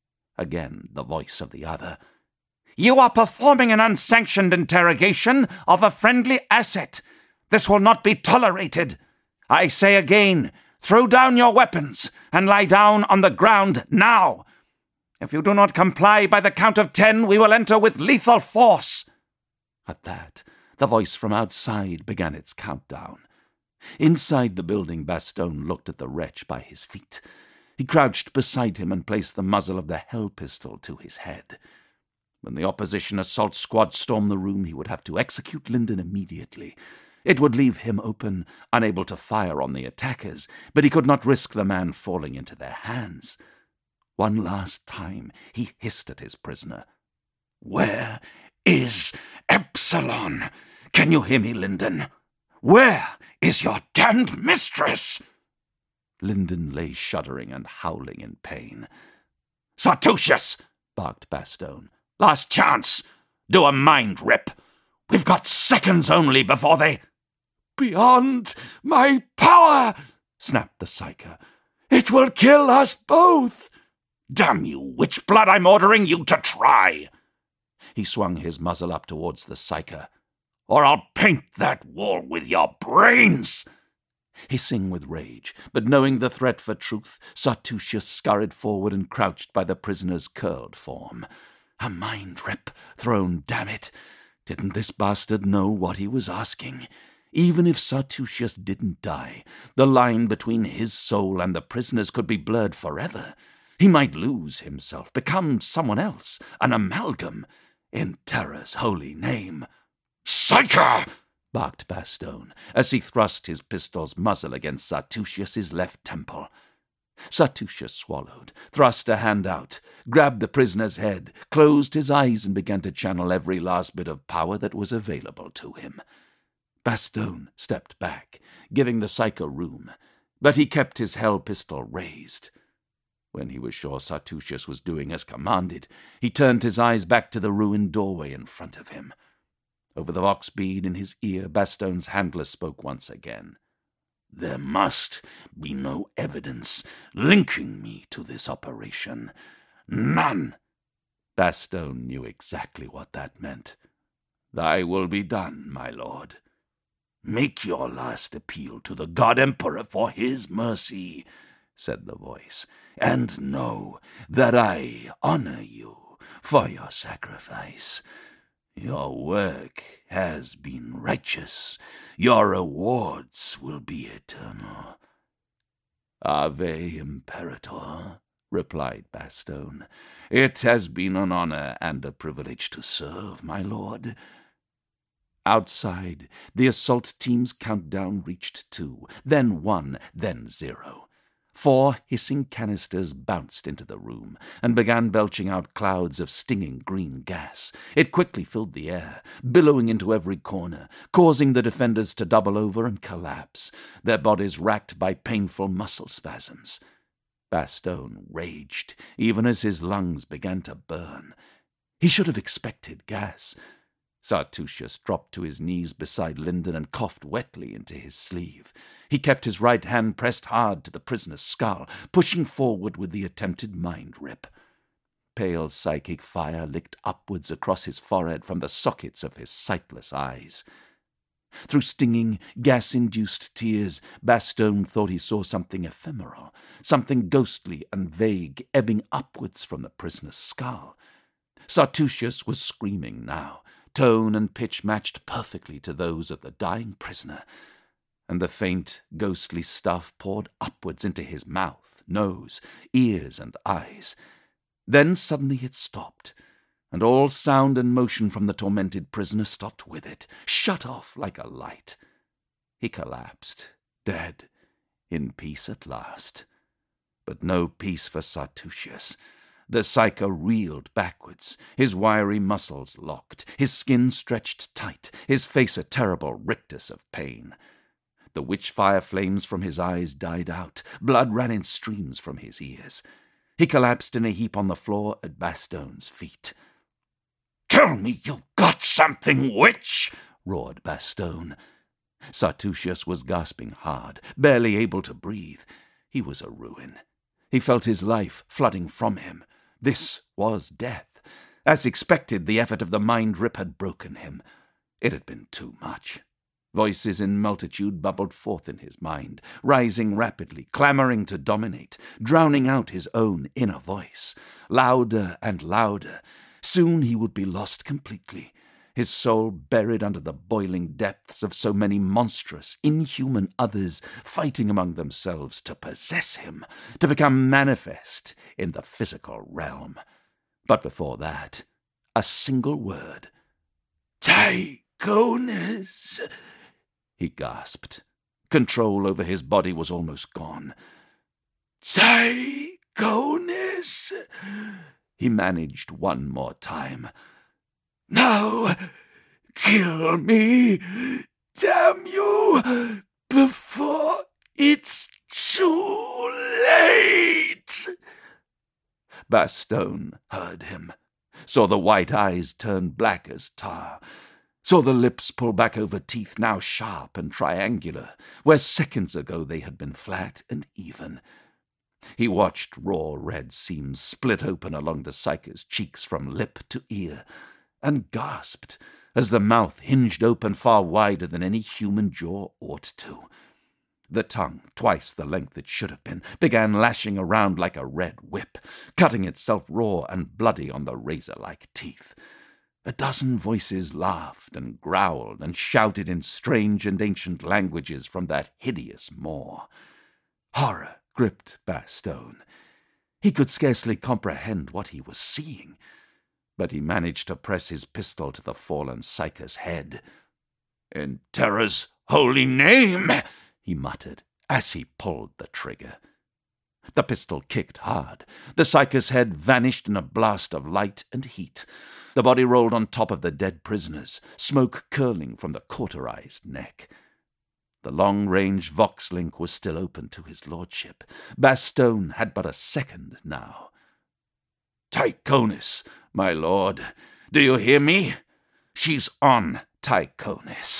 Again the voice of the other. "You are performing an unsanctioned interrogation of a friendly asset. This will not be tolerated. I say again, throw down your weapons and lie down on the ground now. If you do not comply by the count of 10, we will enter with lethal force." At that, the voice from outside began its countdown. Inside the building, Bastogne looked at the wretch by his feet. He crouched beside him and placed the muzzle of the hell pistol to his head. When the opposition assault squad stormed the room, he would have to execute Linden immediately. It would leave him open, unable to fire on the attackers, but he could not risk the man falling into their hands. One last time he hissed at his prisoner. "Where is Epsilon? Can you hear me, Linden? Where is your damned mistress?" Linden lay shuddering and howling in pain. "Sartusius!" barked Bastogne. "Last chance! Do a mind rip! We've got seconds only before they—" "Beyond my power!" snapped the Psyker. "It will kill us both!" "Damn you, witch blood, I'm ordering you to try!" He swung his muzzle up towards the Psyker. "Or I'll paint that wall with your brains!" Hissing with rage, but knowing the threat for truth, Sartusius scurried forward and crouched by the prisoner's curled form. A mind rip thrown, damn it! Didn't this bastard know what he was asking? Even if Sartusius didn't die, the line between his soul and the prisoner's could be blurred forever. He might lose himself, become someone else, an amalgam. In terror's holy name. "Psyker!" barked Bastone, as he thrust his pistol's muzzle against Sartusius's left temple. Sartusius swallowed, thrust a hand out, grabbed the prisoner's head, closed his eyes, and began to channel every last bit of power that was available to him. Bastone stepped back, giving the psycho room, but he kept his hell pistol raised. When he was sure Sartusius was doing as commanded, he turned his eyes back to the ruined doorway in front of him. Over the vox bead in his ear, Bastone's handler spoke once again. "There must be no evidence linking me to this operation. None." Bastone knew exactly what that meant. "Thy will be done, my lord." "Make your last appeal to the God Emperor for his mercy," said the voice, "and know that I honor you for your sacrifice. Your work has been righteous. Your rewards will be eternal." "Ave Imperator," replied Bastone. "It has been an honor and a privilege to serve, my lord." Outside, the assault team's countdown reached 2, then 1, then 0. 4 hissing canisters bounced into the room and began belching out clouds of stinging green gas. It quickly filled the air, billowing into every corner, causing the defenders to double over and collapse, their bodies racked by painful muscle spasms. Bastone raged, even as his lungs began to burn. He should have expected gas. Sartusius dropped to his knees beside Linden and coughed wetly into his sleeve. He kept his right hand pressed hard to the prisoner's skull, pushing forward with the attempted mind rip. Pale psychic fire licked upwards across his forehead from the sockets of his sightless eyes. Through stinging, gas-induced tears, Bastone thought he saw something ephemeral, something ghostly and vague, ebbing upwards from the prisoner's skull. Sartusius was screaming now, tone and pitch matched perfectly to those of the dying prisoner, and the faint, ghostly stuff poured upwards into his mouth, nose, ears, and eyes. Then suddenly it stopped, and all sound and motion from the tormented prisoner stopped with it, shut off like a light. He collapsed, dead, in peace at last. But no peace for Sartusius. The psycho reeled backwards, his wiry muscles locked, his skin stretched tight, his face a terrible rictus of pain. The witch-fire flames from his eyes died out, blood ran in streams from his ears. He collapsed in a heap on the floor at Bastone's feet. "Tell me you got something, witch!" roared Bastone. Sartusius was gasping hard, barely able to breathe. He was a ruin. He felt his life flooding from him. This was death. As expected, the effort of the mind rip had broken him. It had been too much. Voices in multitude bubbled forth in his mind, rising rapidly, clamoring to dominate, drowning out his own inner voice. Louder and louder. Soon he would be lost completely, his soul buried under the boiling depths of so many monstrous, inhuman others fighting among themselves to possess him, to become manifest in the physical realm. But before that, a single word. "Tychonus!" he gasped. Control over his body was almost gone. "Tychonus!" he managed one more time. "Now, kill me, damn you, before it's too late." Bastone heard him, saw the white eyes turn black as tar, saw the lips pull back over teeth now sharp and triangular, where seconds ago they had been flat and even. He watched raw red seams split open along the psycho's cheeks from lip to ear, and gasped as the mouth hinged open far wider than any human jaw ought to. The tongue, twice the length it should have been, began lashing around like a red whip, cutting itself raw and bloody on the razor-like teeth. A dozen voices laughed and growled and shouted in strange and ancient languages from that hideous maw. Horror gripped Bastogne. He could scarcely comprehend what he was seeing, but he managed to press his pistol to the fallen psyker's head. "In Terra's holy name!" he muttered as he pulled the trigger. The pistol kicked hard. The psyker's head vanished in a blast of light and heat. The body rolled on top of the dead prisoners, smoke curling from the cauterized neck. The long-range Vox-link was still open to his lordship. Bastogne had but a second now. "Tychonis, my lord, do you hear me? She's on Tychonis."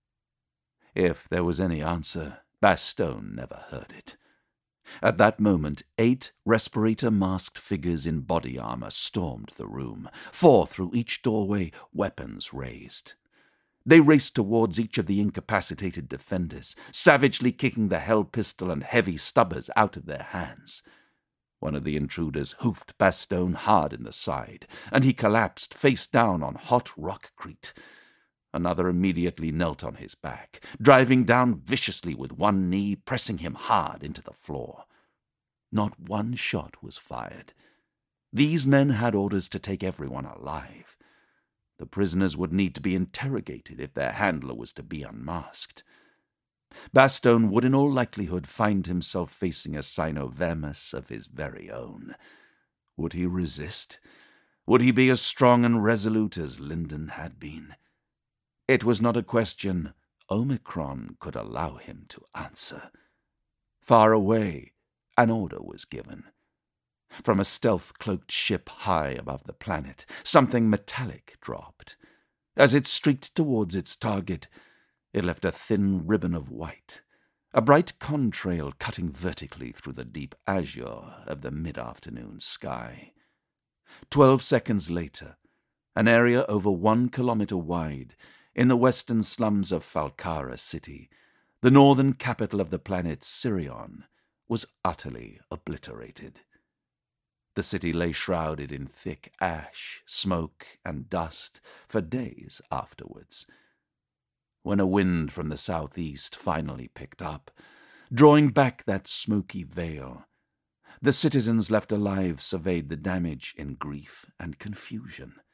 If there was any answer, Bastogne never heard it. At that moment, 8 respirator-masked figures in body armor stormed the room, 4 through each doorway, weapons raised. They raced towards each of the incapacitated defenders, savagely kicking the held pistol and heavy stubbers out of their hands. One of the intruders hoofed Bastogne hard in the side, and he collapsed face down on hot rockcrete. Another immediately knelt on his back, driving down viciously with one knee, pressing him hard into the floor. Not one shot was fired. These men had orders to take everyone alive. The prisoners would need to be interrogated if their handler was to be unmasked. Bastogne would in all likelihood find himself facing a Sinovermus of his very own. Would he resist? Would he be as strong and resolute as Linden had been? It was not a question Omicron could allow him to answer. Far away, an order was given. From a stealth-cloaked ship high above the planet, something metallic dropped. As it streaked towards its target, it left a thin ribbon of white, a bright contrail cutting vertically through the deep azure of the mid-afternoon sky. 12 seconds later, an area over 1 kilometer wide, in the western slums of Falcara City, the northern capital of the planet Sirion, was utterly obliterated. The city lay shrouded in thick ash, smoke, and dust for days afterwards. When a wind from the southeast finally picked up, drawing back that smoky veil, the citizens left alive surveyed the damage in grief and confusion.